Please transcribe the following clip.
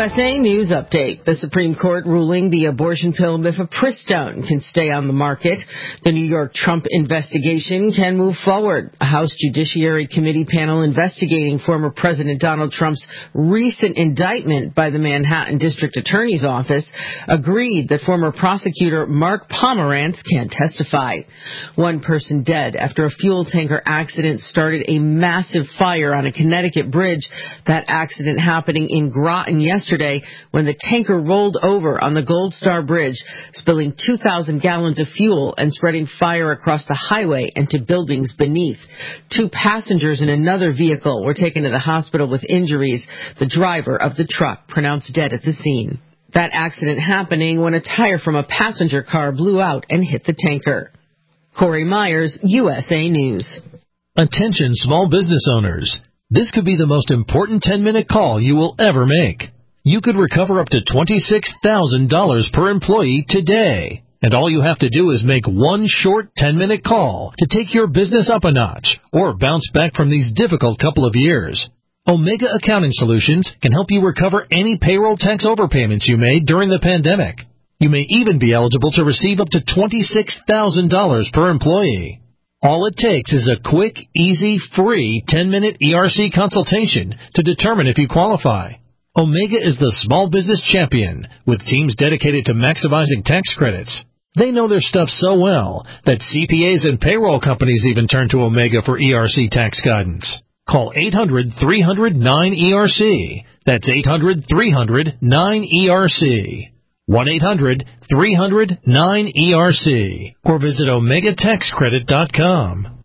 USA News Update. The Supreme Court ruling the abortion pill mifepristone can stay on the market. The New York Trump investigation can move forward. A House Judiciary Committee panel investigating former President Donald Trump's recent indictment by the Manhattan District Attorney's Office agreed that former prosecutor Mark Pomerantz can testify. One person dead after a fuel tanker accident started a massive fire on a Connecticut bridge. That accident happening in Groton yesterday when the tanker rolled over on the Gold Star Bridge, spilling 2,000 gallons of fuel and spreading fire across the highway and to buildings beneath. 2 passengers in another vehicle were taken to the hospital with injuries. The driver of the truck pronounced dead at the scene. That accident happening when a tire from a passenger car blew out and hit the tanker. Corey Myers, USA News. Attention small business owners. This could be the most important 10-minute call you will ever make. You could recover up to $26,000 per employee today. And all you have to do is make one short 10-minute call to take your business up a notch or bounce back from these difficult couple of years. Omega Accounting Solutions can help you recover any payroll tax overpayments you made during the pandemic. You may even be eligible to receive up to $26,000 per employee. All it takes is a quick, easy, free 10-minute ERC consultation to determine if you qualify. Omega is the small business champion with teams dedicated to maximizing tax credits. They know their stuff so well that CPAs and payroll companies even turn to Omega for ERC tax guidance. Call 800-300-9ERC. That's 800-300-9ERC. 1-800-300-9ERC or visit OmegaTaxCredit.com.